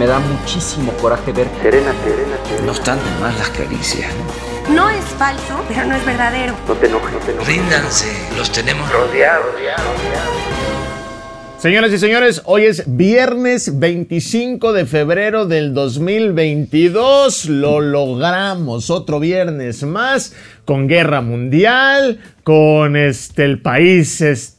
Me da muchísimo coraje ver. Serena. No están de más las caricias, ¿no? No es falso, pero no es verdadero. No te enojes. Ríndanse, los tenemos rodeados. Señoras y señores, hoy es viernes 25 de febrero del 2022. Lo logramos, otro viernes más, con guerra mundial, con el país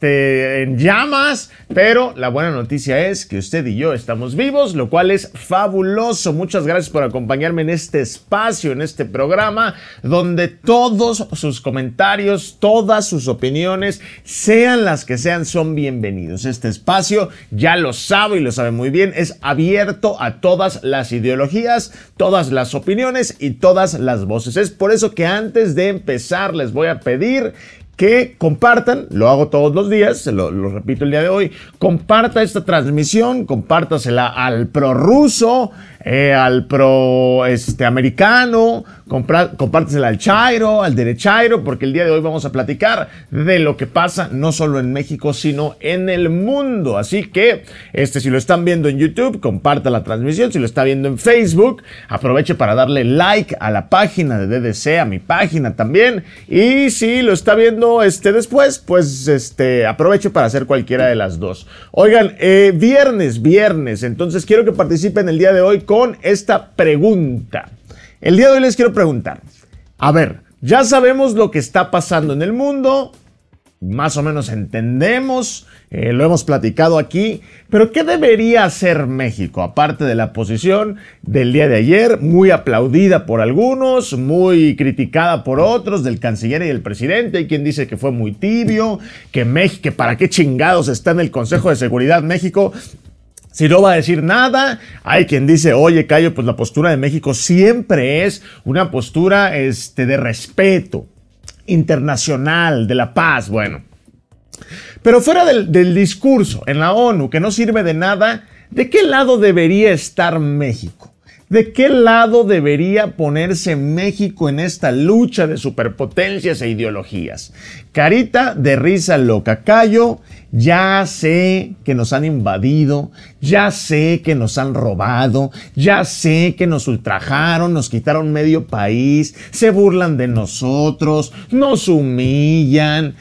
en llamas, pero la buena noticia es que usted y yo estamos vivos, lo cual es fabuloso. Muchas gracias por acompañarme en este espacio, en este programa, donde todos sus comentarios, todas sus opiniones, sean las que sean, son bienvenidos. Este espacio, ya lo sabe y lo sabe muy bien, es abierto a todas las ideologías, todas las opiniones y todas las voces. Es por eso que antes de empezar les voy a pedir que compartan, lo hago todos los días, lo repito el día de hoy, comparta esta transmisión, compártasela al prorruso, al pro americano, compártesela al chairo, al derechairo, porque el día de hoy vamos a platicar de lo que pasa no solo en México, sino en el mundo. Así que, si lo están viendo en YouTube, comparta la transmisión. Si lo está viendo en Facebook, aproveche para darle like a la página de DDC, a mi página también. Y si lo está viendo después, pues aproveche para hacer cualquiera de las dos. Oigan, viernes, entonces quiero que participen el día de hoy con esta pregunta. El día de hoy les quiero preguntar, a ver, ya sabemos lo que está pasando en el mundo, más o menos entendemos, lo hemos platicado aquí, pero ¿qué debería hacer México? Aparte de la posición del día de ayer, muy aplaudida por algunos, muy criticada por otros, del canciller y del presidente. Hay quien dice que fue muy tibio, que para qué chingados está en el Consejo de Seguridad México si no va a decir nada. Hay quien dice, oye, Cayo, pues la postura de México siempre es una postura de respeto internacional, de la paz, bueno. Pero fuera del discurso en la ONU, que no sirve de nada, ¿de qué lado debería estar México? ¿De qué lado debería ponerse México en esta lucha de superpotencias e ideologías? Carita de risa loca. Cayo, ya sé que nos han invadido, ya sé que nos han robado, ya sé que nos ultrajaron, nos quitaron medio país, se burlan de nosotros, nos humillan.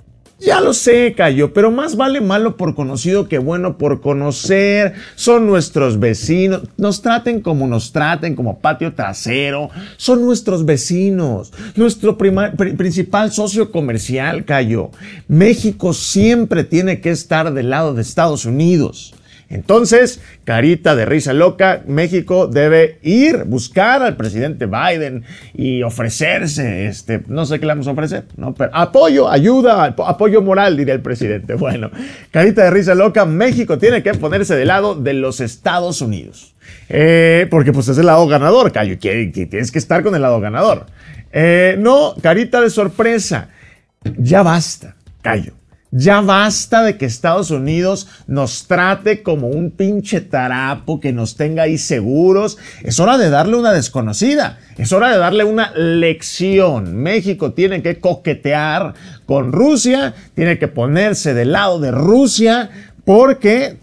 Ya lo sé, Cayo, pero más vale malo por conocido que bueno por conocer. Son nuestros vecinos. Nos traten, como patio trasero. Son nuestros vecinos. Nuestro principal socio comercial, Cayo. México siempre tiene que estar del lado de Estados Unidos. Entonces, carita de risa loca, México debe buscar al presidente Biden y ofrecerse, no sé qué le vamos a ofrecer, ¿no? Pero apoyo, ayuda, apoyo moral, diría el presidente. Bueno, carita de risa loca, México tiene que ponerse del lado de los Estados Unidos. Porque pues es el lado ganador, Cayo, tienes que estar con el lado ganador. No, carita de sorpresa, ya basta, Cayo. Ya basta de que Estados Unidos nos trate como un pinche tarapo, que nos tenga ahí seguros. Es hora de darle una desconocida. Es hora de darle una lección. México tiene que coquetear con Rusia, tiene que ponerse del lado de Rusia, porque,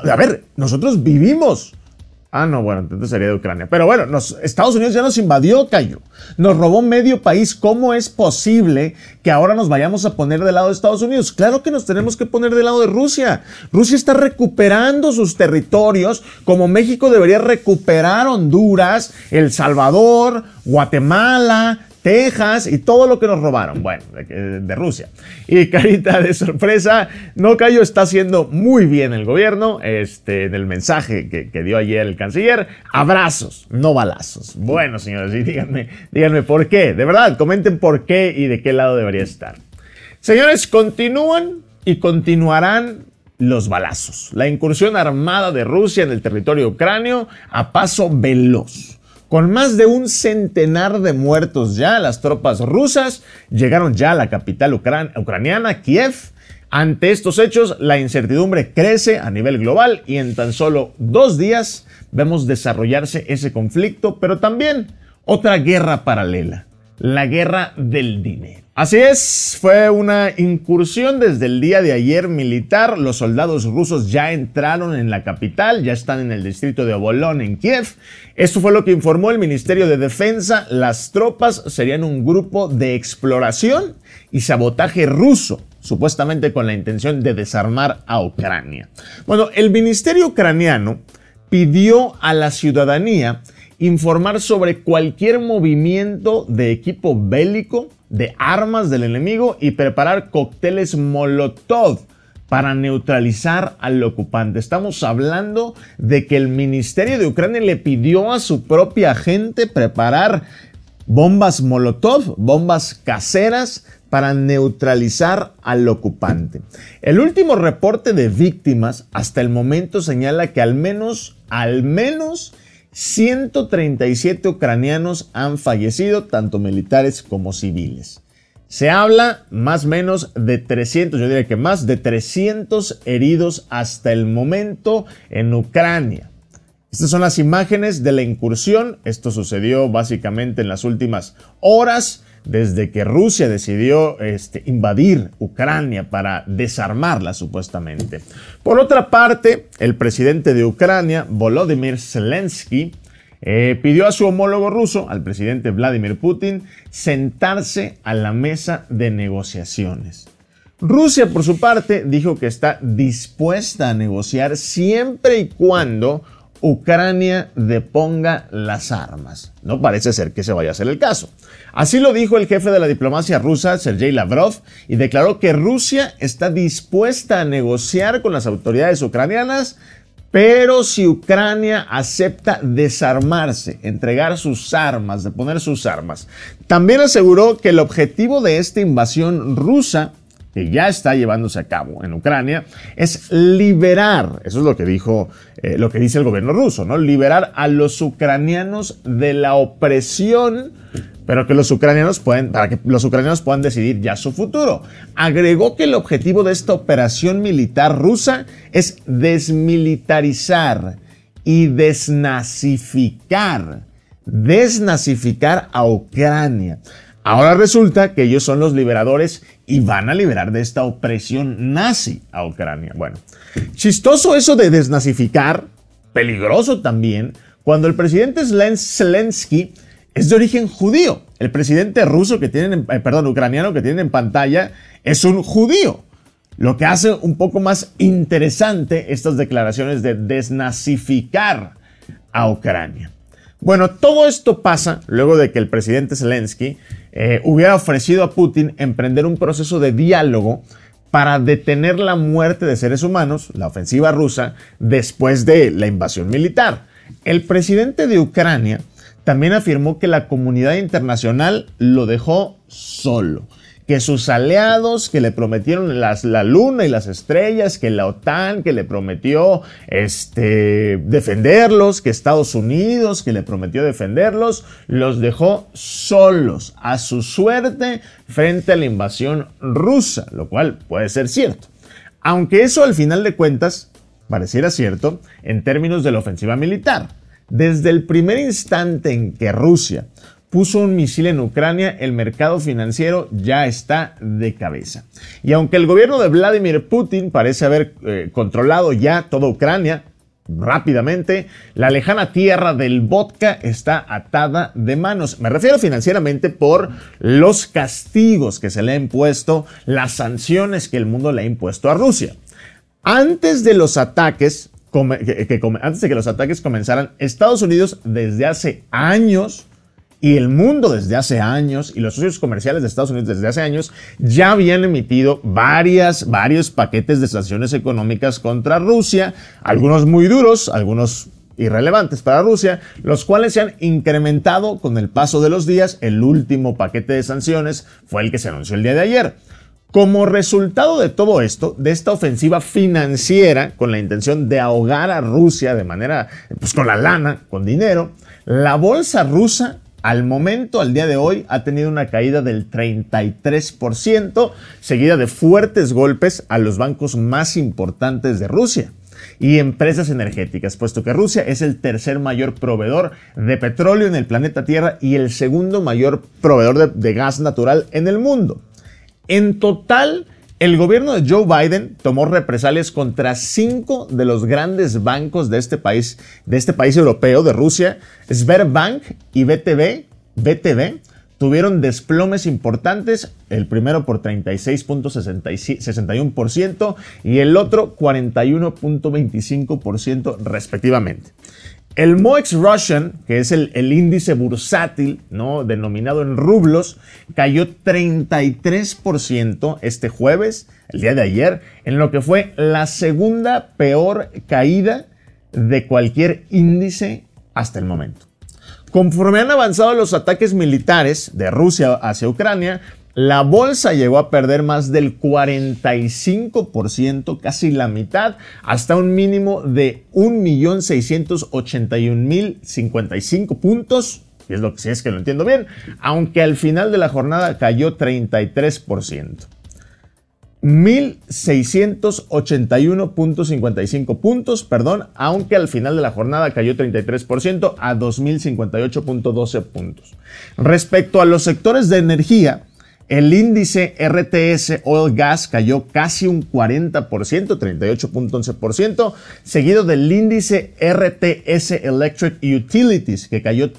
nosotros vivimos. No, bueno, entonces sería de Ucrania. Pero bueno, Estados Unidos ya nos invadió, Cayo. Nos robó medio país. ¿Cómo es posible que ahora nos vayamos a poner del lado de Estados Unidos? Claro que nos tenemos que poner del lado de Rusia. Rusia está recuperando sus territorios, como México debería recuperar Honduras, El Salvador, Guatemala, Texas y todo lo que nos robaron, bueno, de Rusia. Y carita de sorpresa, no, Cayo, está haciendo muy bien el gobierno, en el mensaje que dio ayer el canciller, abrazos, no balazos. Bueno, señores, y díganme por qué, de verdad, comenten por qué y de qué lado debería estar. Señores, continúan y continuarán los balazos. La incursión armada de Rusia en el territorio ucranio a paso veloz. Con más de 100 de muertos ya, las tropas rusas llegaron ya a la capital ucraniana, Kiev. Ante estos hechos, la incertidumbre crece a nivel global y en tan solo 2 días vemos desarrollarse ese conflicto, pero también otra guerra paralela, la guerra del dinero. Así es, fue una incursión desde el día de ayer militar. Los soldados rusos ya entraron en la capital, ya están en el distrito de Obolón, en Kiev. Esto fue lo que informó el Ministerio de Defensa. Las tropas serían un grupo de exploración y sabotaje ruso, supuestamente con la intención de desarmar a Ucrania. Bueno, el ministerio ucraniano pidió a la ciudadanía informar sobre cualquier movimiento de equipo bélico, de armas del enemigo y preparar cócteles Molotov para neutralizar al ocupante. Estamos hablando de que el ministerio de Ucrania le pidió a su propia gente preparar bombas Molotov, bombas caseras, para neutralizar al ocupante. El último reporte de víctimas hasta el momento señala que al menos 137 ucranianos han fallecido, tanto militares como civiles. Se habla más o menos de 300, yo diría que más de 300 heridos hasta el momento en Ucrania. Estas son las imágenes de la incursión. Esto sucedió básicamente en las últimas horas, desde que Rusia decidió invadir Ucrania para desarmarla supuestamente. Por otra parte, el presidente de Ucrania, Volodymyr Zelensky, pidió a su homólogo ruso, al presidente Vladimir Putin, sentarse a la mesa de negociaciones. Rusia, por su parte, dijo que está dispuesta a negociar siempre y cuando Ucrania deponga las armas. No parece ser que se vaya a hacer el caso. Así lo dijo el jefe de la diplomacia rusa, Sergei Lavrov, y declaró que Rusia está dispuesta a negociar con las autoridades ucranianas, pero si Ucrania acepta desarmarse, entregar sus armas, deponer sus armas. También aseguró que el objetivo de esta invasión rusa, que ya está llevándose a cabo en Ucrania, es liberar, eso es lo que dijo, lo que dice el gobierno ruso, ¿no? Liberar a los ucranianos de la opresión, pero que los ucranianos para que los ucranianos puedan decidir ya su futuro. Agregó que el objetivo de esta operación militar rusa es desmilitarizar y desnazificar a Ucrania. Ahora resulta que ellos son los liberadores y van a liberar de esta opresión nazi a Ucrania. Bueno, chistoso eso de desnazificar, peligroso también, cuando el presidente Zelensky es de origen judío. El presidente ruso ucraniano que tienen en pantalla es un judío. Lo que hace un poco más interesante estas declaraciones de desnazificar a Ucrania. Bueno, todo esto pasa luego de que el presidente Zelensky hubiera ofrecido a Putin emprender un proceso de diálogo para detener la muerte de seres humanos, la ofensiva rusa, después de la invasión militar. El presidente de Ucrania también afirmó que la comunidad internacional lo dejó solo, que sus aliados que le prometieron la luna y las estrellas, que la OTAN que le prometió defenderlos, que Estados Unidos que le prometió defenderlos, los dejó solos a su suerte frente a la invasión rusa, lo cual puede ser cierto. Aunque eso al final de cuentas pareciera cierto en términos de la ofensiva militar. Desde el primer instante en que Rusia puso un misil en Ucrania, el mercado financiero ya está de cabeza. Y aunque el gobierno de Vladimir Putin parece haber controlado ya toda Ucrania rápidamente, la lejana tierra del vodka está atada de manos. Me refiero financieramente por los castigos que se le han impuesto, las sanciones que el mundo le ha impuesto a Rusia. Antes de que los ataques comenzaran, Estados Unidos desde hace años y el mundo desde hace años y los socios comerciales de Estados Unidos desde hace años ya habían emitido varios paquetes de sanciones económicas contra Rusia, algunos muy duros, algunos irrelevantes para Rusia, los cuales se han incrementado con el paso de los días. El último paquete de sanciones fue el que se anunció el día de ayer. Como resultado de todo esto, de esta ofensiva financiera con la intención de ahogar a Rusia de manera, con la lana, con dinero, la bolsa rusa al día de hoy, ha tenido una caída del 33%, seguida de fuertes golpes a los bancos más importantes de Rusia y empresas energéticas, puesto que Rusia es el tercer mayor proveedor de petróleo en el planeta Tierra y el segundo mayor proveedor de gas natural en el mundo. En total, el gobierno de Joe Biden tomó represalias contra 5 de los grandes bancos de este país europeo, de Rusia. Sberbank y BTV tuvieron desplomes importantes, el primero por 36.61% y el otro 41.25% respectivamente. El MOEX Russian, que es el índice bursátil, ¿no?, denominado en rublos, cayó 33% este jueves, el día de ayer, en lo que fue la segunda peor caída de cualquier índice hasta el momento. Conforme han avanzado los ataques militares de Rusia hacia Ucrania, la bolsa llegó a perder más del 45%, casi la mitad, hasta un mínimo de 1.681.055 puntos, y es lo que, si es que lo entiendo bien, aunque al final de la jornada cayó 33%. 1.681.55 puntos, aunque al final de la jornada cayó 33% a 2.058.12 puntos. Respecto a los sectores de energía, el índice RTS Oil Gas cayó casi un 40%, 38.11%, seguido del índice RTS Electric Utilities, que cayó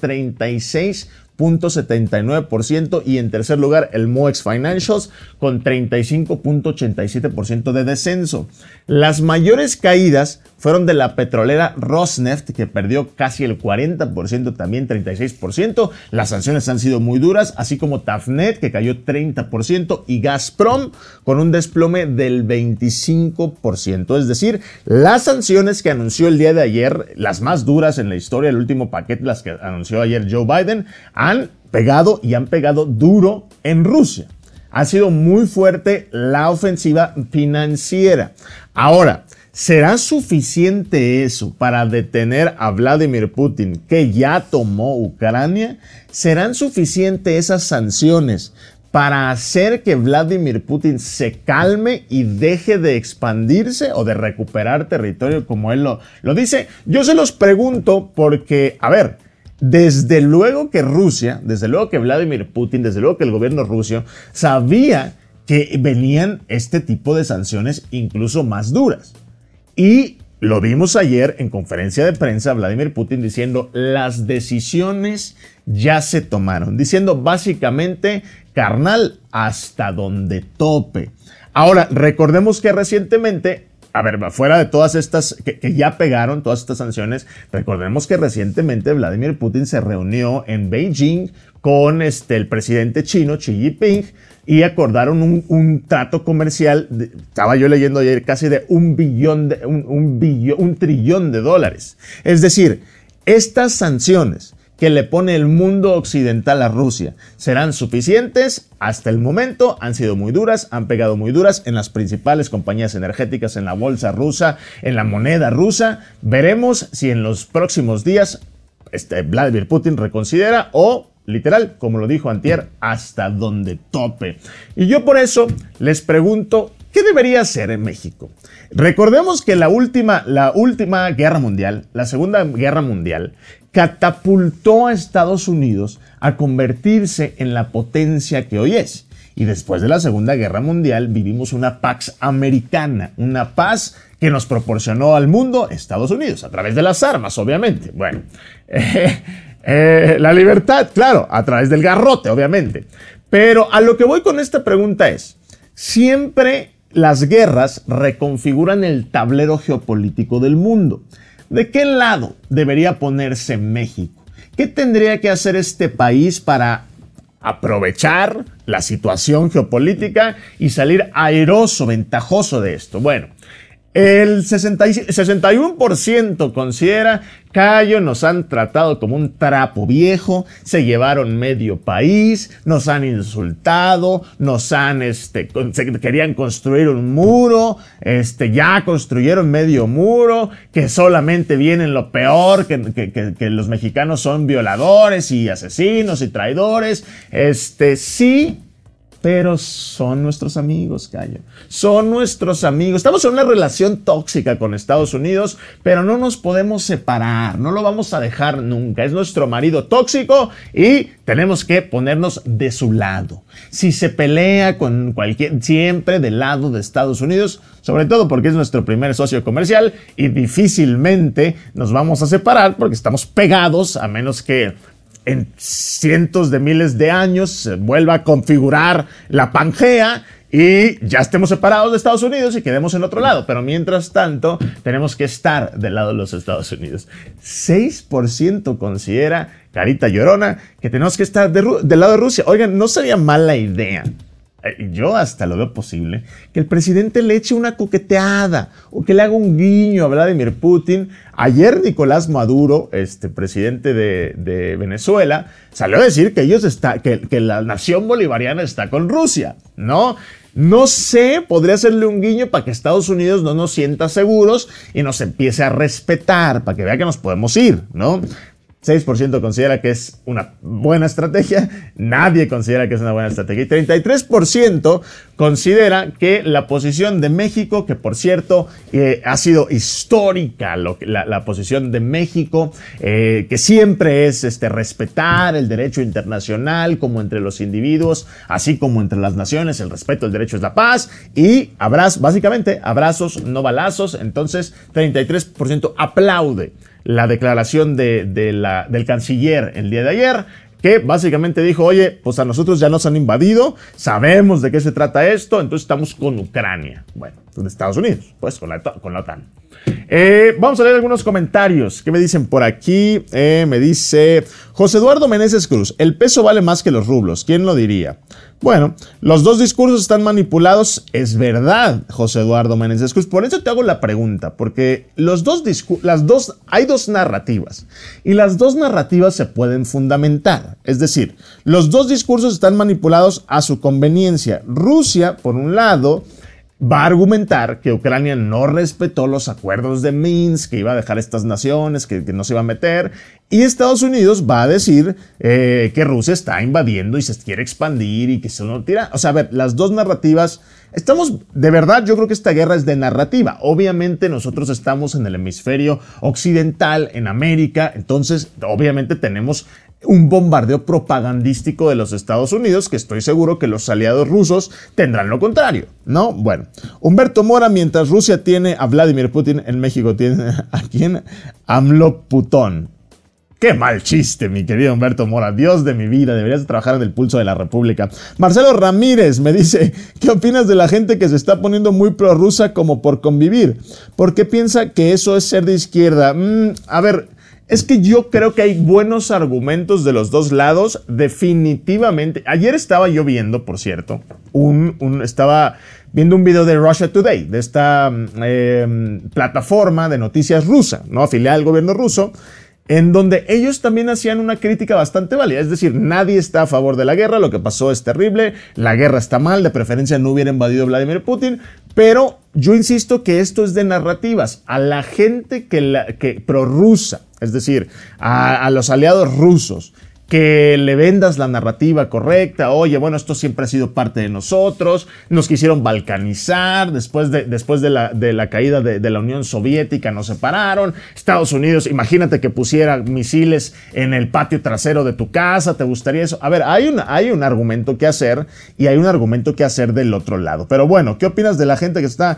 36.79%, y en tercer lugar el MOEX Financials con 35.87% de descenso. Las mayores caídas fueron de la petrolera Rosneft, que perdió casi el 40%, también 36%. Las sanciones han sido muy duras, así como Tafnet, que cayó 30%, y Gazprom con un desplome del 25%. Es decir, las sanciones que anunció el día de ayer, las más duras en la historia, el último paquete, las que anunció ayer Joe Biden, han pegado duro en Rusia. Ha sido muy fuerte la ofensiva financiera. Ahora, ¿será suficiente eso para detener a Vladimir Putin, que ya tomó Ucrania? ¿Serán suficientes esas sanciones para hacer que Vladimir Putin se calme y deje de expandirse o de recuperar territorio como él lo dice? Yo se los pregunto porque, a ver, desde luego que Rusia, desde luego que Vladimir Putin, desde luego que el gobierno ruso sabía que venían este tipo de sanciones incluso más duras. Y lo vimos ayer en conferencia de prensa, Vladimir Putin diciendo las decisiones ya se tomaron, diciendo básicamente, carnal, hasta donde tope. Ahora, recordemos que recientemente, a ver, fuera de todas estas que ya pegaron, todas estas sanciones, recordemos que recientemente Vladimir Putin se reunió en Beijing con el presidente chino, Xi Jinping, y acordaron un trato comercial, estaba yo leyendo ayer, casi de un trillón de dólares. Es decir, estas sanciones que le pone el mundo occidental a Rusia serán suficientes. Hasta el momento han sido muy duras, han pegado muy duras en las principales compañías energéticas, en la bolsa rusa, en la moneda rusa. Veremos si en los próximos días Vladimir Putin reconsidera o, literal, como lo dijo antier, hasta donde tope. Y yo por eso les pregunto, ¿qué debería hacer en México? Recordemos que la última guerra mundial, la Segunda Guerra Mundial, catapultó a Estados Unidos a convertirse en la potencia que hoy es. Y después de la Segunda Guerra Mundial vivimos una Pax Americana, una paz que nos proporcionó al mundo Estados Unidos, a través de las armas, obviamente. Bueno, la libertad, claro, a través del garrote, obviamente. Pero a lo que voy con esta pregunta es, siempre las guerras reconfiguran el tablero geopolítico del mundo. ¿De qué lado debería ponerse México? ¿Qué tendría que hacer este país para aprovechar la situación geopolítica y salir airoso, ventajoso de esto? Bueno, el 61% considera que nos han tratado como un trapo viejo, se llevaron medio país, nos han insultado, querían construir un muro, ya construyeron medio muro, que solamente vienen lo peor, que los mexicanos son violadores y asesinos y traidores. Sí, Pero son nuestros amigos, Cayo. Son nuestros amigos. Estamos en una relación tóxica con Estados Unidos, pero no nos podemos separar. No lo vamos a dejar nunca. Es nuestro marido tóxico y tenemos que ponernos de su lado. Si se pelea con cualquier, siempre del lado de Estados Unidos, sobre todo porque es nuestro primer socio comercial y difícilmente nos vamos a separar porque estamos pegados, a menos que en cientos de miles de años se vuelva a configurar la Pangea y ya estemos separados de Estados Unidos y quedemos en otro lado. Pero mientras tanto, tenemos que estar del lado de los Estados Unidos. 6% considera, carita llorona, que tenemos que estar del lado de Rusia. Oigan, no sería mala idea. Yo hasta lo veo posible, que el presidente le eche una coqueteada o que le haga un guiño a Vladimir Putin. Ayer Nicolás Maduro, presidente de Venezuela, salió a decir que que la nación bolivariana está con Rusia, ¿no? No sé, podría hacerle un guiño para que Estados Unidos no nos sienta seguros y nos empiece a respetar, para que vea que nos podemos ir, ¿no? 6% considera que es una buena estrategia, nadie considera que es una buena estrategia y 33% considera que la posición de México, que por cierto ha sido histórica, la posición de México, que siempre es respetar el derecho internacional como entre los individuos, así como entre las naciones, el respeto del derecho es la paz y básicamente abrazos, no balazos. Entonces 33% aplaude la declaración del canciller el día de ayer, que básicamente dijo, oye, pues a nosotros ya nos han invadido, sabemos de qué se trata esto, entonces estamos con Ucrania. Bueno, de Estados Unidos, pues con la OTAN. Vamos a leer algunos comentarios. ¿Qué me dicen por aquí? Me dice José Eduardo Meneses Cruz, el peso vale más que los rublos. ¿Quién lo diría? Bueno, los dos discursos están manipulados. Es verdad, José Eduardo Meneses Cruz. Por eso te hago la pregunta, porque hay dos narrativas y las dos narrativas se pueden fundamentar. Es decir, los dos discursos están manipulados a su conveniencia. Rusia, por un lado, va a argumentar que Ucrania no respetó los acuerdos de Minsk, que iba a dejar estas naciones, que no se iba a meter. Y Estados Unidos va a decir que Rusia está invadiendo y se quiere expandir y que se lo tira. O sea, a ver, las dos narrativas. De verdad, yo creo que esta guerra es de narrativa. Obviamente nosotros estamos en el hemisferio occidental, en América. Entonces, obviamente tenemos un bombardeo propagandístico de los Estados Unidos, que estoy seguro que los aliados rusos tendrán lo contrario, ¿no? Bueno, Humberto Mora, mientras Rusia tiene a Vladimir Putin, en México tiene a quién? AMLO Putón. Qué mal chiste, mi querido Humberto Mora. Dios de mi vida, deberías trabajar en el Pulso de la República. Marcelo Ramírez me dice, ¿qué opinas de la gente que se está poniendo muy prorrusa como por convivir? ¿Por qué piensa que eso es ser de izquierda? A ver, es que yo creo que hay buenos argumentos de los dos lados, definitivamente. Ayer estaba yo viendo, por cierto, estaba viendo un video de Russia Today, de esta plataforma de noticias rusa, ¿no? Afiliada al gobierno ruso, en donde ellos también hacían una crítica bastante válida. Es decir, nadie está a favor de la guerra, lo que pasó es terrible, la guerra está mal, de preferencia no hubiera invadido Vladimir Putin, pero yo insisto que esto es de narrativas. A la gente que prorrusa, es decir, a los aliados rusos, que le vendas la narrativa correcta. Oye, bueno, esto siempre ha sido parte de nosotros, nos quisieron balcanizar, después de la caída de la Unión Soviética nos separaron, Estados Unidos, imagínate que pusiera misiles en el patio trasero de tu casa, ¿te gustaría eso? A ver, hay un argumento que hacer y hay un argumento que hacer del otro lado. Pero bueno, ¿qué opinas de la gente que está...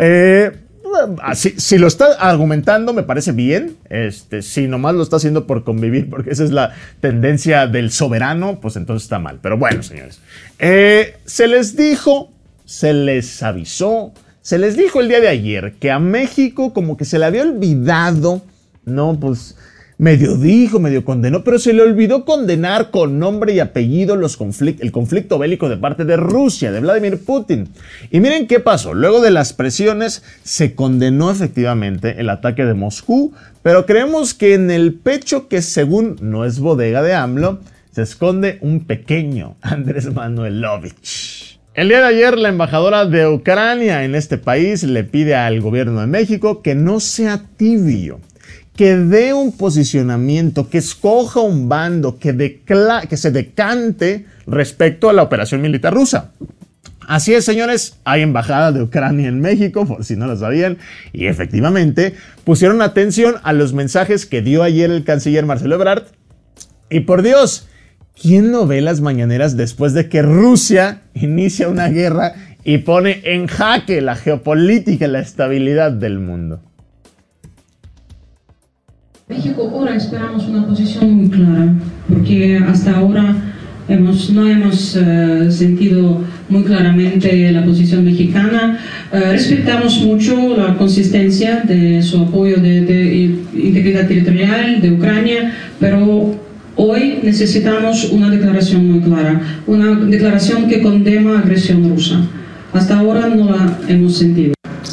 Si lo está argumentando me parece bien, si nomás lo está haciendo por convivir, porque esa es la tendencia del soberano, pues entonces está mal. Pero bueno, señores, se les avisó, se les dijo el día de ayer que a México como que se le había olvidado, no, pues medio condenó, pero se le olvidó condenar con nombre y apellido el conflicto bélico de parte de Rusia, de Vladimir Putin. Y miren qué pasó. Luego de las presiones se condenó efectivamente el ataque de Moscú, pero creemos que en el pecho, que según no es bodega de AMLO, se esconde un pequeño Andrés Manuelovich. El día de ayer, la embajadora de Ucrania en este país le pide al gobierno de México que no sea tibio, que dé un posicionamiento, que escoja un bando, que se decante respecto a la operación militar rusa. Así es, señores, hay embajada de Ucrania en México, por si no lo sabían, y efectivamente pusieron atención a los mensajes que dio ayer el canciller Marcelo Ebrard. Y por Dios, ¿quién no ve las mañaneras después de que Rusia inicia una guerra y pone en jaque la geopolítica y la estabilidad del mundo? México ahora esperamos una posición muy clara, porque hasta ahora no hemos sentido muy claramente la posición mexicana. Respetamos mucho la consistencia de su apoyo de integridad territorial de Ucrania, pero hoy necesitamos una declaración muy clara, una declaración que condena la agresión rusa. Hasta ahora no la hemos sentido.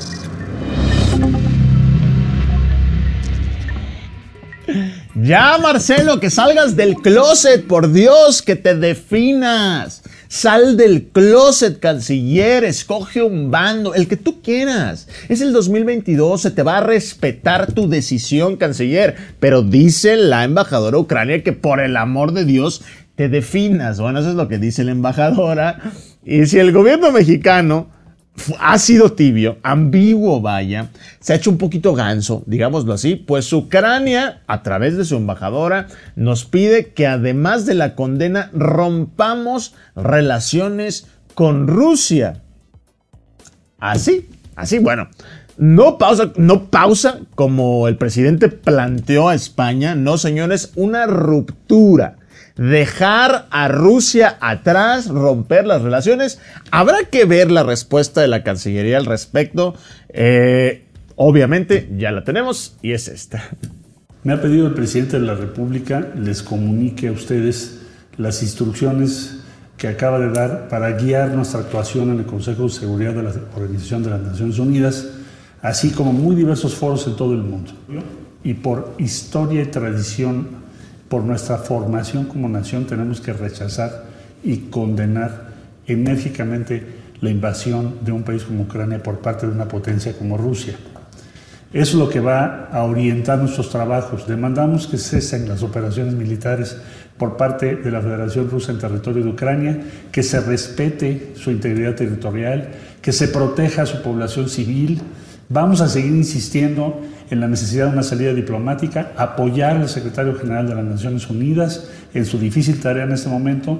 Ya, Marcelo, que salgas del closet, por Dios, que te definas. Sal del closet, canciller, escoge un bando, el que tú quieras. Es el 2022, se te va a respetar tu decisión, canciller. Pero dice la embajadora ucrania que por el amor de Dios te definas. Bueno, eso es lo que dice la embajadora. Y si el gobierno mexicano ha sido tibio, ambiguo vaya, se ha hecho un poquito ganso, digámoslo así, pues Ucrania, a través de su embajadora, nos pide que además de la condena, rompamos relaciones con Rusia. Así, bueno. No pausa como el presidente planteó a España, no, señores, una ruptura. Dejar a Rusia atrás, romper las relaciones. Habrá que ver la respuesta de la Cancillería al respecto. Obviamente ya la tenemos y es esta. Me ha pedido el presidente de la República les comunique a ustedes las instrucciones que acaba de dar para guiar nuestra actuación en el Consejo de Seguridad de la Organización de las Naciones Unidas, así como muy diversos foros en todo el mundo. Y por historia y tradición, por nuestra formación como nación, tenemos que rechazar y condenar enérgicamente la invasión de un país como Ucrania por parte de una potencia como Rusia. Eso es lo que va a orientar nuestros trabajos. Demandamos que cesen las operaciones militares por parte de la Federación Rusa en territorio de Ucrania, que se respete su integridad territorial, que se proteja a su población civil. Vamos a seguir insistiendo en la necesidad de una salida diplomática, apoyar al secretario general de las Naciones Unidas en su difícil tarea en este momento.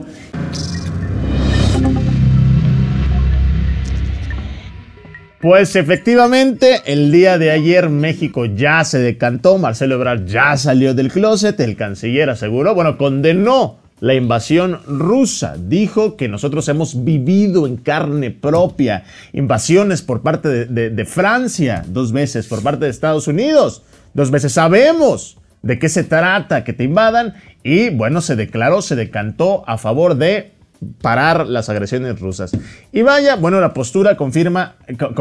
Pues efectivamente, el día de ayer México ya se decantó, Marcelo Ebrard ya salió del closet, el canciller aseguró, condenó la invasión rusa. Dijo que nosotros hemos vivido en carne propia invasiones por parte de Francia, 2 veces por parte de Estados Unidos, 2 veces. Sabemos de qué se trata, que te invadan. Y se decantó a favor de parar las agresiones rusas. Y vaya, la postura confirma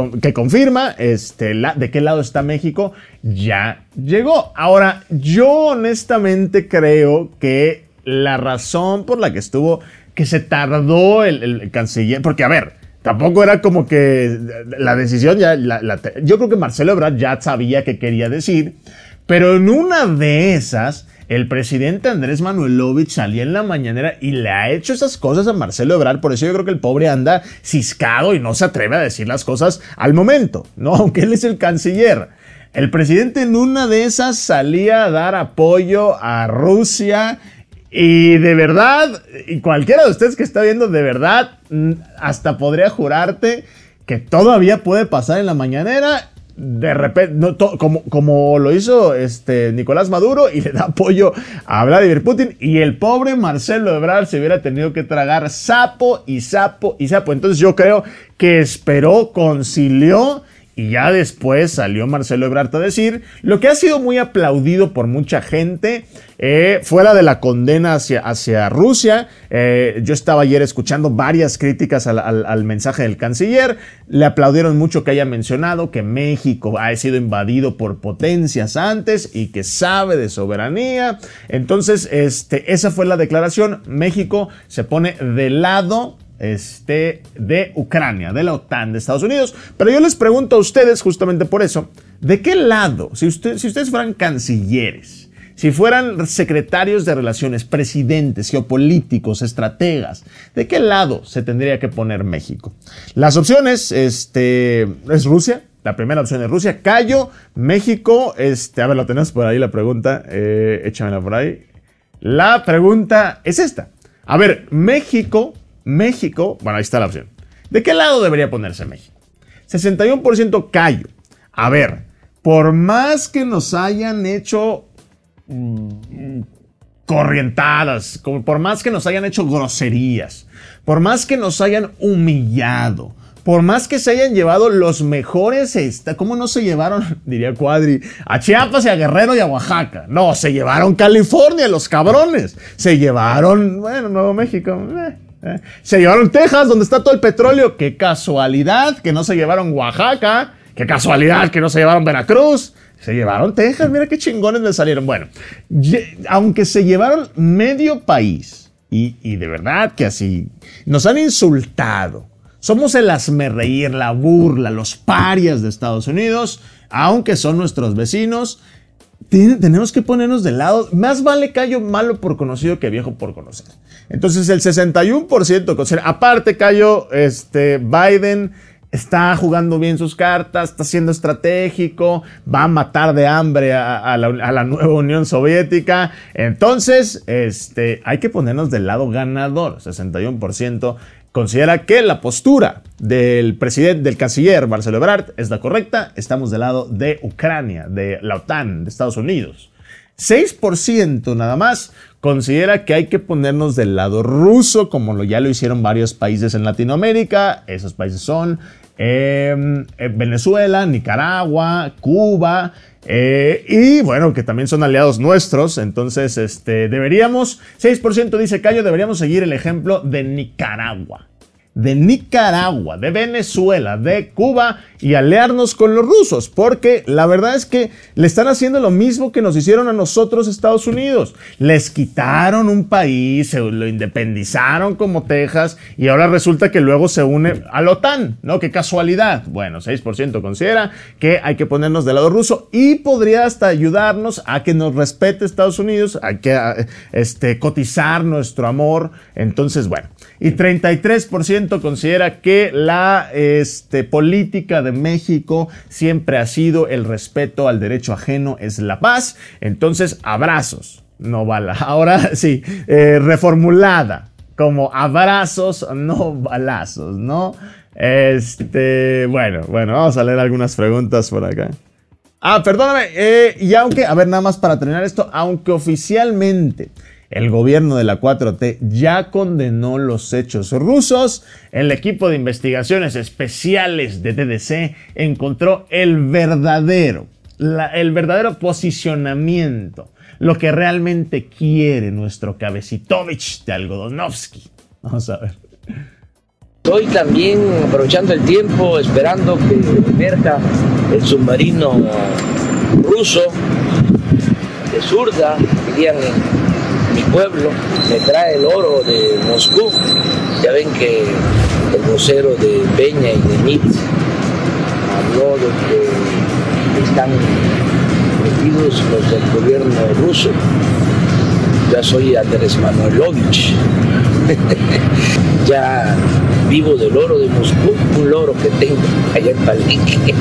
de qué lado está México, ya llegó. Ahora, yo honestamente creo que la razón por la que se tardó el canciller, porque a ver, tampoco era como que la decisión yo creo que Marcelo Ebrard ya sabía qué quería decir, pero en una de esas, el presidente Andrés Manuelovich salía en la mañanera y le ha hecho esas cosas a Marcelo Ebrard. Por eso yo creo que el pobre anda ciscado y no se atreve a decir las cosas al momento, ¿no? Aunque él es el canciller. El presidente en una de esas salía a dar apoyo a Rusia. Y de verdad, y cualquiera de ustedes que está viendo, de verdad, hasta podría jurarte que todavía puede pasar en la mañanera, de repente, como lo hizo Nicolás Maduro, y le da apoyo a Vladimir Putin, y el pobre Marcelo Ebrard se hubiera tenido que tragar sapo y sapo y sapo. Entonces yo creo que esperó, concilió, y ya después salió Marcelo Ebrard a decir lo que ha sido muy aplaudido por mucha gente, fuera de la condena hacia Rusia. Yo estaba ayer escuchando varias críticas al mensaje del canciller. Le aplaudieron mucho que haya mencionado que México ha sido invadido por potencias antes y que sabe de soberanía. Entonces, esa fue la declaración. México se pone del lado de Ucrania, de la OTAN, de Estados Unidos. Pero yo les pregunto a ustedes, justamente por eso, ¿de qué lado, si ustedes fueran cancilleres, si fueran secretarios de relaciones, presidentes, geopolíticos, estrategas, ¿de qué lado se tendría que poner México? Las opciones es Rusia. La primera opción es Rusia. Cayo, México. A ver, lo tenemos por ahí la pregunta. Échamela por ahí. La pregunta es esta. A ver, México. Bueno, ahí está la opción. ¿De qué lado debería ponerse México? 61% Cayo. A ver, por más que nos hayan hecho corrientadas, por más que nos hayan hecho groserías, por más que nos hayan humillado, por más que se hayan llevado los mejores, ¿cómo no se llevaron, diría Cuadri, a Chiapas y a Guerrero y a Oaxaca? No, se llevaron California, los cabrones. Se llevaron, bueno, Nuevo México. Se llevaron Texas, donde está todo el petróleo. Qué casualidad que no se llevaron Oaxaca. Qué casualidad que no se llevaron Veracruz. Se llevaron Texas, mira qué chingones me salieron. Bueno, aunque se llevaron medio país, y de verdad que así, nos han insultado. Somos el hazmerreír, la burla, los parias de Estados Unidos, aunque son nuestros vecinos. Tenemos que ponernos de lado. Más vale Cayo malo por conocido que viejo por conocer. Entonces el 61% considera. Aparte, Cayo, Biden está jugando bien sus cartas, está siendo estratégico, va a matar de hambre a la nueva Unión Soviética. Entonces, hay que ponernos del lado ganador. 61% considera que la postura del canciller Marcelo Ebrard es la correcta. Estamos del lado de Ucrania, de la OTAN, de Estados Unidos. 6% nada más considera que hay que ponernos del lado ruso, como ya lo hicieron varios países en Latinoamérica. Esos países son Venezuela, Nicaragua, Cuba, y bueno, que también son aliados nuestros. Entonces, 6% dice Cayo, deberíamos seguir el ejemplo de Nicaragua, de Venezuela, de Cuba y aliarnos con los rusos, porque la verdad es que le están haciendo lo mismo que nos hicieron a nosotros Estados Unidos. Les quitaron un país, se lo independizaron como Texas y ahora resulta que luego se une a la OTAN, ¿no? Qué casualidad. Bueno, 6% considera que hay que ponernos del lado ruso y podría hasta ayudarnos a que nos respete Estados Unidos, a que cotizar nuestro amor. Entonces, bueno, y 33% considera que la política de México siempre ha sido el respeto al derecho ajeno, es la paz. Entonces, abrazos, no balas. Ahora sí, reformulada como abrazos, no balazos, ¿no? Bueno, vamos a leer algunas preguntas por acá. Perdóname, y aunque, a ver, nada más para terminar esto, aunque oficialmente el gobierno de la 4T ya condenó los hechos rusos, el equipo de investigaciones especiales de DDC encontró el verdadero posicionamiento, lo que realmente quiere nuestro cabecitovich de Algodonovsky. Vamos a ver. Hoy también, aprovechando el tiempo, esperando que emerja el submarino ruso de zurda, dirían en mi pueblo, me trae el oro de Moscú. Ya ven que el vocero de Peña y de Mit habló de que están metidos los del gobierno ruso. Ya soy Andrés Manuelovich. Ya vivo del oro de Moscú, un loro que tengo allá en Palenque.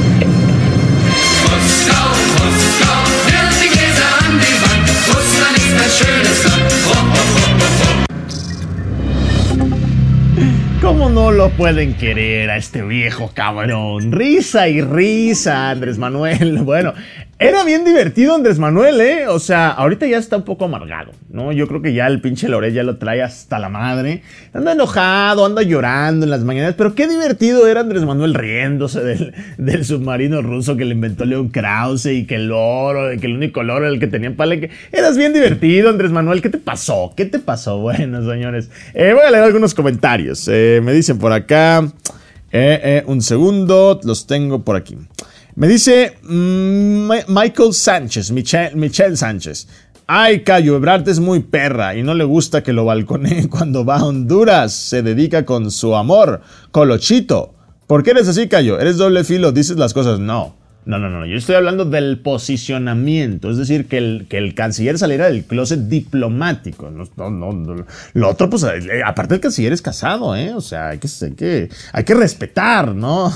¿Cómo no lo pueden querer a este viejo cabrón? Risa y risa, Andrés Manuel. Bueno, era bien divertido Andrés Manuel, ¿eh? O sea, ahorita ya está un poco amargado, ¿no? Yo creo que ya el pinche Loret ya lo trae hasta la madre. Anda enojado, anda llorando en las mañanas. Pero qué divertido era Andrés Manuel riéndose del submarino ruso que le inventó León Krause y que el oro, que el único loro era el que tenía en Palenque. Eras bien divertido, Andrés Manuel. ¿Qué te pasó? ¿Qué te pasó? Bueno, señores, voy a leer algunos comentarios. Me dicen por acá. Un segundo, los tengo por aquí. Me dice Michel Sánchez. Ay, Cayo, Ebrard es muy perra y no le gusta que lo balconeen cuando va a Honduras. Se dedica con su amor. Colochito. ¿Por qué eres así, Cayo? ¿Eres doble filo? ¿Dices las cosas? No. Yo estoy hablando del posicionamiento. Es decir, que el canciller saliera del closet diplomático. No. Lo otro, pues, aparte el canciller es casado, O sea, hay que respetar, ¿no?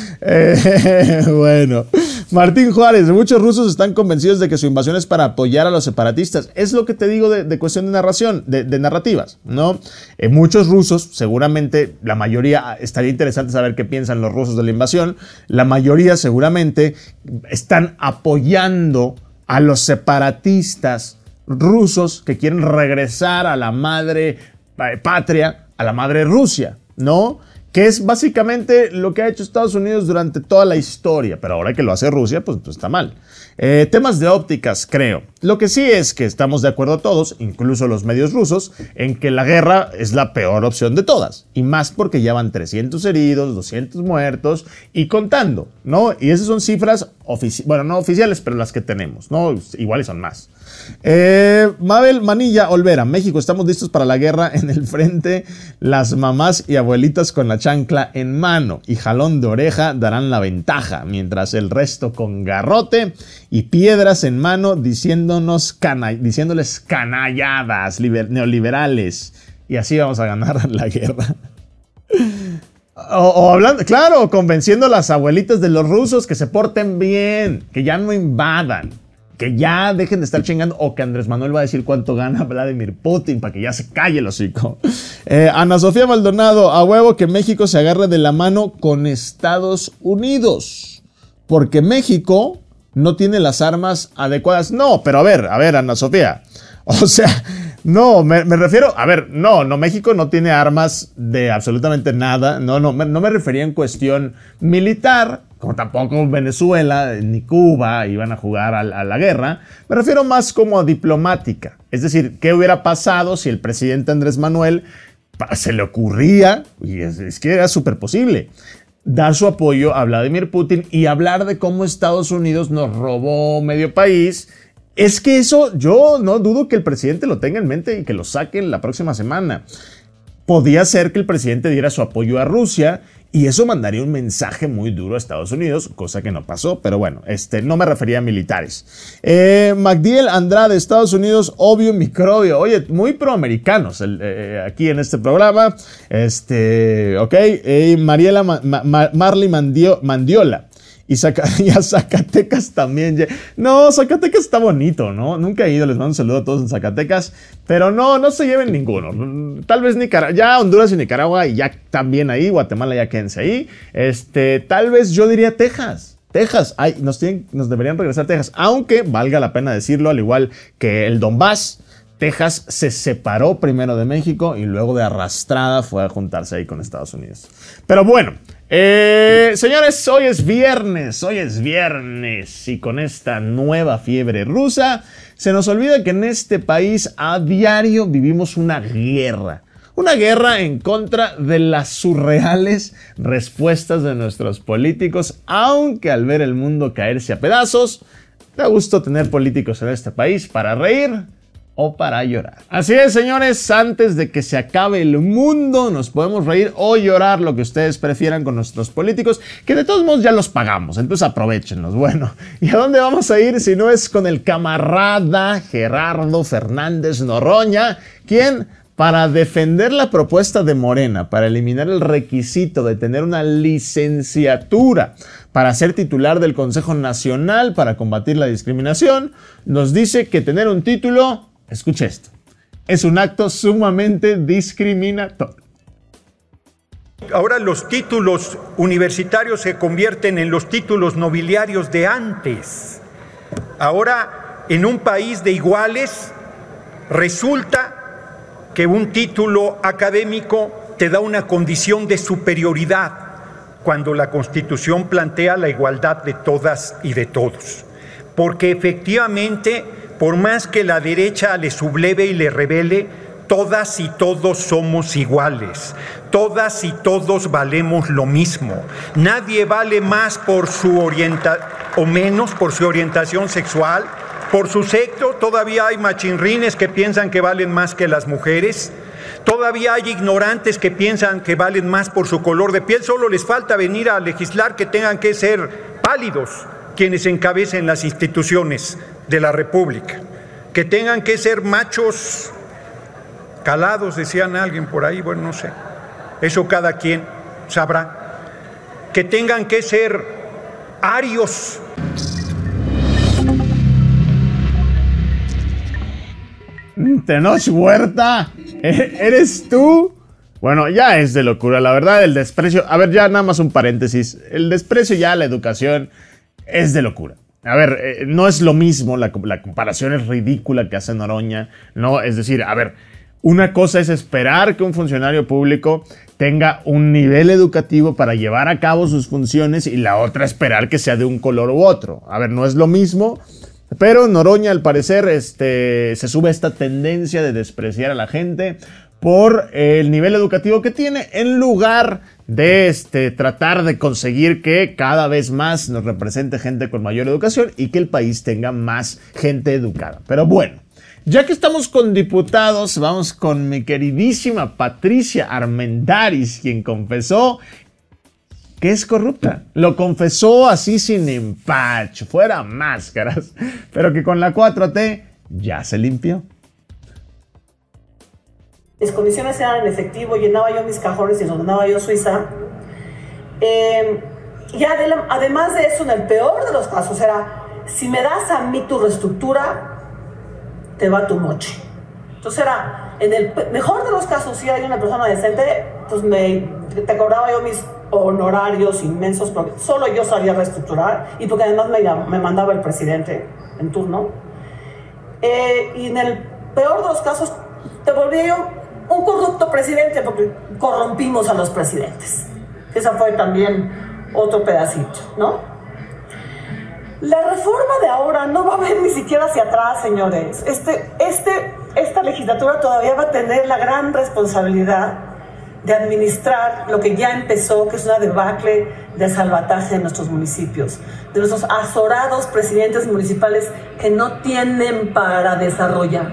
Bueno. Martín Juárez, muchos rusos están convencidos de que su invasión es para apoyar a los separatistas. Es lo que te digo de cuestión de narración, de narrativas, ¿no? Muchos rusos, seguramente, la mayoría, estaría interesante saber qué piensan los rusos de la invasión, la mayoría seguramente están apoyando a los separatistas rusos que quieren regresar a la madre patria, a la madre Rusia, ¿no? Que es básicamente lo que ha hecho Estados Unidos durante toda la historia, pero ahora que lo hace Rusia, pues está mal. Temas de ópticas, creo. Lo que sí es que estamos de acuerdo todos, incluso los medios rusos, en que la guerra es la peor opción de todas. Y más porque ya van 300 heridos, 200 muertos y contando, ¿no? Y esas son cifras, no oficiales, pero las que tenemos, ¿no? Igual y son más. Mabel Manilla Olvera, México, estamos listos para la guerra en el frente. Las mamás y abuelitas con la chancla en mano y jalón de oreja darán la ventaja, mientras el resto con garrote y piedras en mano diciéndoles canalladas neoliberales. Y así vamos a ganar la guerra. O hablando, claro, convenciendo a las abuelitas de los rusos que se porten bien, que ya no invadan, que ya dejen de estar chingando, o que Andrés Manuel va a decir cuánto gana Vladimir Putin para que ya se calle el hocico. Ana Sofía Maldonado, a huevo que México se agarre de la mano con Estados Unidos, porque México no tiene las armas adecuadas. No, pero a ver, Ana Sofía, o sea, no, me refiero, México no tiene armas de absolutamente nada, no me refería en cuestión militar, como tampoco Venezuela ni Cuba iban a jugar a la guerra, me refiero más como diplomática. Es decir, ¿qué hubiera pasado si el presidente Andrés Manuel se le ocurría, y es que era súper posible, dar su apoyo a Vladimir Putin y hablar de cómo Estados Unidos nos robó medio país? Es que eso yo no dudo que el presidente lo tenga en mente y que lo saque la próxima semana. Podía ser que el presidente diera su apoyo a Rusia y eso mandaría un mensaje muy duro a Estados Unidos, cosa que no pasó, pero bueno, no me refería a militares. Magdiel Andrade, Estados Unidos, obvio microbio. Oye, muy proamericanos aquí en este programa. Ok. Mariela Marley Mandiola. Y a Zacatecas también. No, Zacatecas está bonito, ¿no? Nunca he ido, les mando un saludo a todos en Zacatecas. Pero no se lleven ninguno. Tal vez Nicaragua, ya Honduras y Nicaragua, y ya también ahí, Guatemala ya quédense ahí. Tal vez yo diría Texas. Texas, nos deberían regresar a Texas. Aunque valga la pena decirlo, al igual que el Donbass, Texas se separó primero de México y luego de arrastrada fue a juntarse ahí con Estados Unidos. Pero bueno, señores, hoy es viernes y con esta nueva fiebre rusa se nos olvida que en este país a diario vivimos una guerra en contra de las surreales respuestas de nuestros políticos, aunque al ver el mundo caerse a pedazos, da gusto tener políticos en este país para reír o para llorar. Así es, señores, antes de que se acabe el mundo, nos podemos reír o llorar, lo que ustedes prefieran, con nuestros políticos, que de todos modos ya los pagamos, entonces aprovéchenlos. Bueno, ¿y a dónde vamos a ir si no es con el camarada Gerardo Fernández Noroña, quien, para defender la propuesta de Morena, para eliminar el requisito de tener una licenciatura para ser titular del Consejo Nacional para combatir la discriminación, nos dice que tener un título, escuche esto, es un acto sumamente discriminatorio. Ahora los títulos universitarios se convierten en los títulos nobiliarios de antes. Ahora, en un país de iguales, resulta que un título académico te da una condición de superioridad, cuando la Constitución plantea la igualdad de todas y de todos. Porque efectivamente, por más que la derecha le subleve y le revele, todas y todos somos iguales. Todas y todos valemos lo mismo. Nadie vale más por su o menos por su orientación sexual, por su sexo, todavía hay machinrines que piensan que valen más que las mujeres, todavía hay ignorantes que piensan que valen más por su color de piel, solo les falta venir a legislar que tengan que ser pálidos quienes encabecen las instituciones de la República, que tengan que ser machos calados, decían alguien por ahí, bueno, no sé, eso cada quien sabrá, que tengan que ser arios. Tenoch Huerta, ¿eres tú? Bueno, ya es de locura, la verdad, el desprecio. A ver, ya nada más un paréntesis. El desprecio ya a la educación es de locura. A ver, no es lo mismo, la comparación es ridícula que hace Noroña, ¿no? Es decir, a ver, una cosa es esperar que un funcionario público tenga un nivel educativo para llevar a cabo sus funciones y la otra esperar que sea de un color u otro. A ver, no es lo mismo. Pero Noroña, al parecer, se sube a esta tendencia de despreciar a la gente por el nivel educativo que tiene, en lugar de tratar de conseguir que cada vez más nos represente gente con mayor educación y que el país tenga más gente educada. Pero bueno, ya que estamos con diputados, vamos con mi queridísima Patricia Armendáriz, quien confesó que es corrupta. Lo confesó así sin empacho, fuera máscaras, pero que con la 4T ya se limpió. Mis comisiones eran en efectivo, llenaba yo mis cajones y los mandaba yo a Suiza. Y además de eso, en el peor de los casos era, si me das a mí tu reestructura, te va tu moche. Entonces era, en el mejor de los casos, si hay una persona decente, pues te cobraba yo mis honorarios inmensos, porque solo yo sabía reestructurar y porque además me mandaba el presidente en turno. Y en el peor de los casos, te volví yo un corrupto presidente, porque corrompimos a los presidentes. Esa fue también otro pedacito, ¿no? La reforma de ahora no va a ver ni siquiera hacia atrás, señores. Esta legislatura todavía va a tener la gran responsabilidad de administrar lo que ya empezó, que es una debacle de salvataje en nuestros municipios, de nuestros azorados presidentes municipales que no tienen para desarrollar.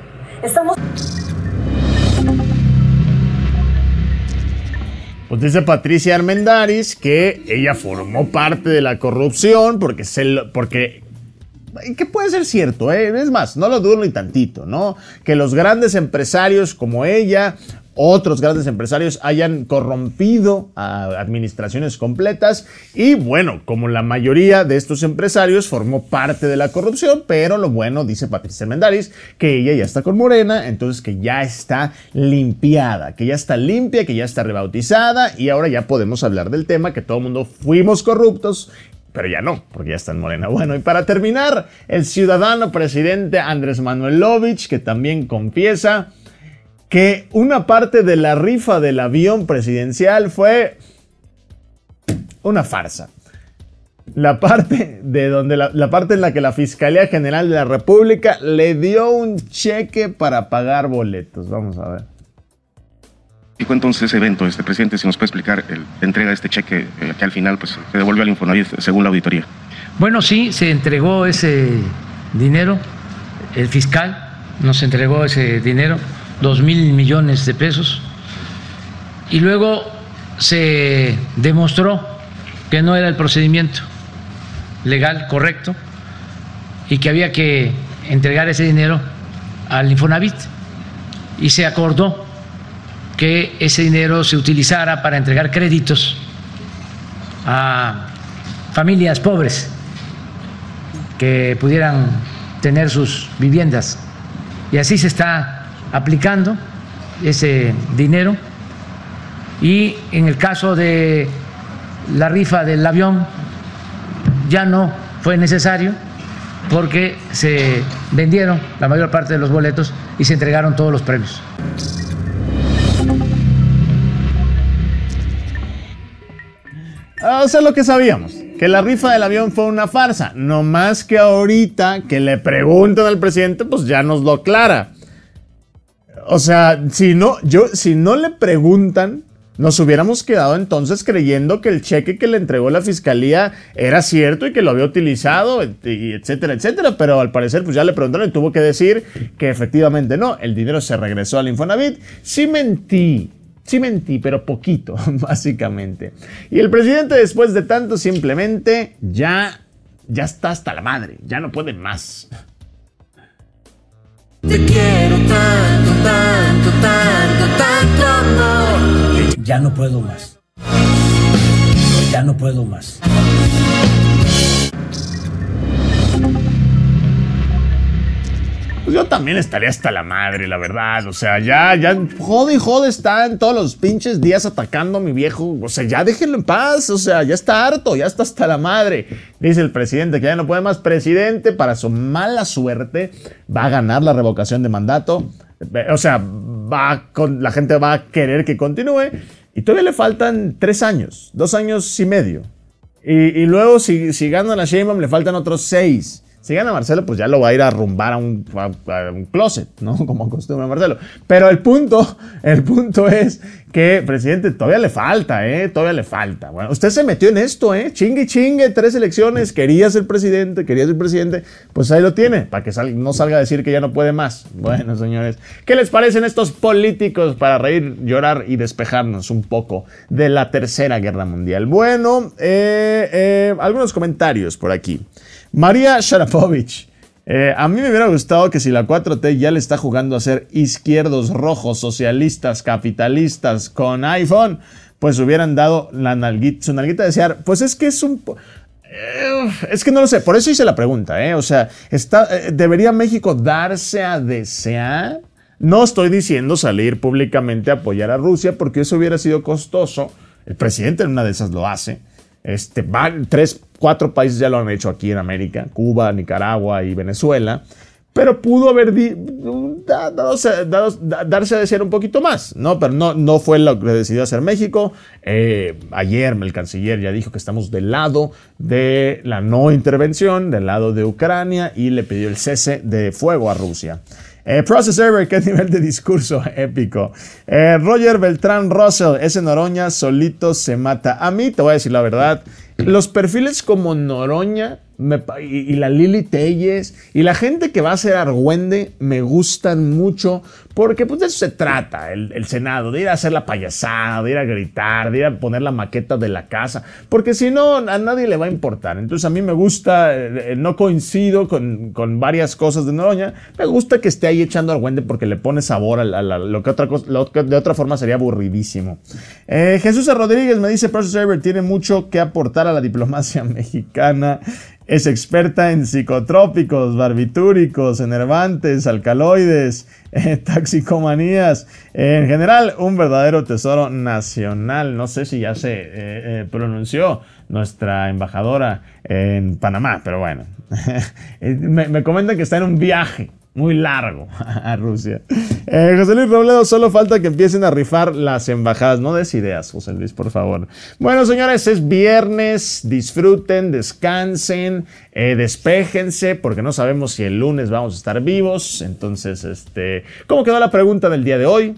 Pues dice Patricia Armendáriz que ella formó parte de la corrupción porque que puede ser cierto, es más, no lo dudo ni tantito, ¿no? Que los grandes empresarios como ella, otros grandes empresarios hayan corrompido a administraciones completas y bueno, como la mayoría de estos empresarios formó parte de la corrupción, pero lo bueno, dice Patricia Armendáriz, que ella ya está con Morena, entonces que ya está limpiada, que ya está limpia, que ya está rebautizada y ahora ya podemos hablar del tema, que todo el mundo fuimos corruptos, pero ya no, porque ya está en Morena. Bueno, y para terminar, el ciudadano presidente Andrés Manuel Lovich, que también confiesa que una parte de la rifa del avión presidencial fue una farsa. La parte en la que la Fiscalía General de la República le dio un cheque para pagar boletos. Vamos a ver. ¿Y fue entonces ese evento, presidente, si nos puede explicar la entrega de este cheque que al final pues, se devolvió al Infonavit según la auditoría? Bueno, sí, se entregó ese dinero, el fiscal nos entregó ese dinero, 2,000 millones de pesos, y luego se demostró que no era el procedimiento legal correcto y que había que entregar ese dinero al Infonavit, y se acordó que ese dinero se utilizara para entregar créditos a familias pobres que pudieran tener sus viviendas, y así se está aplicando ese dinero. Y en el caso de la rifa del avión ya no fue necesario porque se vendieron la mayor parte de los boletos y se entregaron todos los premios. O sea, lo que sabíamos, que la rifa del avión fue una farsa, no más que ahorita que le preguntan al presidente, pues ya nos lo aclara. O sea, si no le preguntan, Nos hubiéramos quedado entonces creyendo que el cheque que le entregó la fiscalía era cierto y que lo había utilizado, y etcétera, etcétera. Pero al parecer pues ya le preguntaron y tuvo que decir que efectivamente no, el dinero se regresó al Infonavit. Sí mentí, pero poquito, básicamente. Y el presidente, después de tanto, simplemente ya está hasta la madre, ya no puede más. Te quiero tanto, tanto, tanto, tanto amor. Ya no puedo más. Ya no puedo más. Pues yo también estaría hasta la madre, la verdad. O sea, ya jode están todos los pinches días atacando a mi viejo. O sea, ya déjenlo en paz. O sea, ya está harto, ya está hasta la madre. Dice el presidente que ya no puede más. Presidente, para su mala suerte, va a ganar la revocación de mandato. O sea, la gente va a querer que continúe. Y todavía le faltan 3 años, 2 años y medio. Y luego, si gana la Sheinbaum, le faltan otros 6. Si gana Marcelo, pues ya lo va a ir a arrumbar a un closet, ¿no? Como acostumbra Marcelo. Pero el punto es que, presidente, todavía le falta, todavía le falta. Bueno, usted se metió en esto, chingue, 3 elecciones, quería ser presidente, pues ahí lo tiene, para que no salga a decir que ya no puede más. Bueno, señores, ¿qué les parecen estos políticos para reír, llorar y despejarnos un poco de la Tercera Guerra Mundial? Bueno, algunos comentarios por aquí. María Sharapovich, a mí me hubiera gustado que si la 4T ya le está jugando a ser izquierdos, rojos, socialistas, capitalistas con iPhone, pues hubieran dado su nalguita a desear. Pues es que es que no lo sé, por eso hice la pregunta, O sea, ¿debería México darse a desear? No estoy diciendo salir públicamente a apoyar a Rusia, porque eso hubiera sido costoso. El presidente en una de esas lo hace. 4 países ya lo han hecho aquí en América, Cuba, Nicaragua y Venezuela, pero pudo haber darse a desear un poquito más, ¿no? Pero no fue lo que decidió hacer México. Ayer el canciller ya dijo que estamos del lado de la no intervención, del lado de Ucrania, y le pidió el cese de fuego a Rusia. Process Server, qué nivel de discurso épico. Roger Beltrán Russell, ese Noroña solito se mata. A mí, te voy a decir la verdad, los perfiles como Noroña y la Lili Telles y la gente que va a ser Argüende me gustan mucho, porque pues de eso se trata el Senado, de ir a hacer la payasada, de ir a gritar, de ir a poner la maqueta de la casa, porque si no a nadie le va a importar. Entonces a mí me gusta, no coincido con varias cosas de Noroña, me gusta que esté ahí echando Argüende porque le pone sabor a lo que de otra forma sería aburridísimo. Jesús Rodríguez me dice, Process Server tiene mucho que aportar a la diplomacia mexicana. Es experta en psicotrópicos, barbitúricos, enervantes, alcaloides, toxicomanías. En general, un verdadero tesoro nacional. No sé si ya se pronunció nuestra embajadora en Panamá, pero bueno. Me comentan que está en un viaje muy largo a Rusia. José Luis Robledo, solo falta que empiecen a rifar las embajadas. No des ideas, José Luis, por favor. Bueno, señores, es viernes. Disfruten, descansen, despéjense, porque no sabemos si el lunes vamos a estar vivos. Entonces, ¿cómo quedó la pregunta del día de hoy?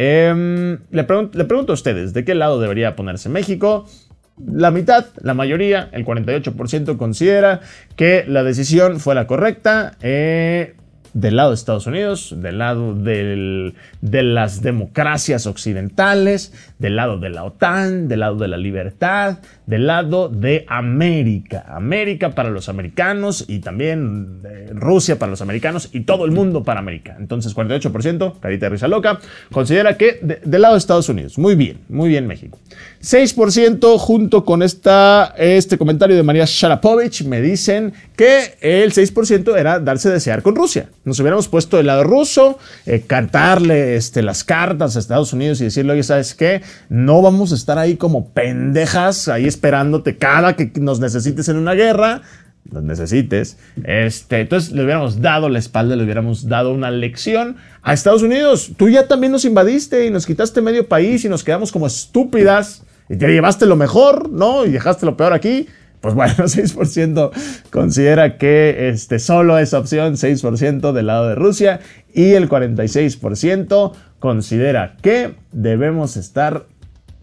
Le pregunto a ustedes, ¿de qué lado debería ponerse México? La mitad, la mayoría, el 48% considera que la decisión fue la correcta. Del lado de Estados Unidos, del lado de las democracias occidentales, del lado de la OTAN, del lado de la libertad, del lado de América. América para los americanos y también Rusia para los americanos y todo el mundo para América. Entonces 48%, carita de risa loca, considera que del lado de Estados Unidos. Muy bien México. 6% junto con este comentario de María Sharapovich me dicen que el 6% era darse a desear con Rusia. Nos hubiéramos puesto del lado ruso, cantarle las cartas a Estados Unidos y decirle, oye, ¿sabes qué? No vamos a estar ahí como pendejas, ahí esperándote cada que nos necesites en una guerra. Nos necesites. Entonces le hubiéramos dado la espalda, le hubiéramos dado una lección a Estados Unidos. Tú ya también nos invadiste y nos quitaste medio país y nos quedamos como estúpidas y te llevaste lo mejor, ¿no? Y dejaste lo peor aquí. Pues bueno, 6% considera que solo esa opción, 6% del lado de Rusia, y el 46% considera que debemos estar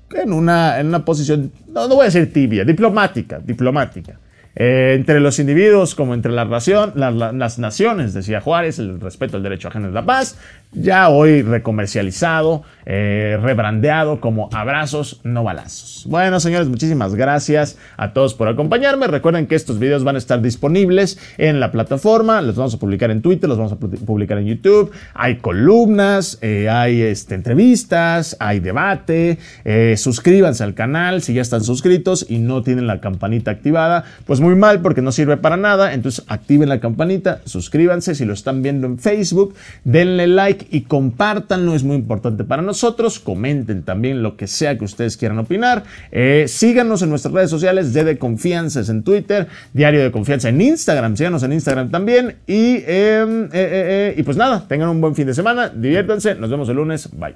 en una posición, no voy a decir tibia, diplomática. Entre los individuos como entre las naciones, decía Juárez, el respeto al derecho ajeno es la paz, ya hoy recomercializado, rebrandeado como abrazos, no balazos. Bueno, señores, muchísimas gracias a todos por acompañarme. Recuerden que estos videos van a estar disponibles en la plataforma, los vamos a publicar en Twitter, los vamos a publicar en YouTube, hay columnas, hay entrevistas, hay debate, suscríbanse al canal si ya están suscritos y no tienen la campanita activada, pues muy mal porque no sirve para nada, entonces activen la campanita, suscríbanse, si lo están viendo en Facebook, denle like y compártanlo, es muy importante para nosotros, comenten también lo que sea que ustedes quieran opinar, síganos en nuestras redes sociales, de Confianza en Twitter, Diario de Confianza en Instagram, síganos en Instagram también y pues nada, tengan un buen fin de semana, diviértanse, nos vemos el lunes, bye.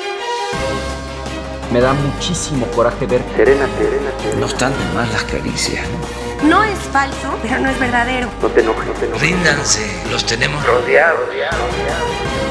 Me da muchísimo coraje ver. Serena. No están de más las caricias, ¿no? No es falso, pero no es verdadero. No te enojes. Ríndanse, los tenemos rodeados.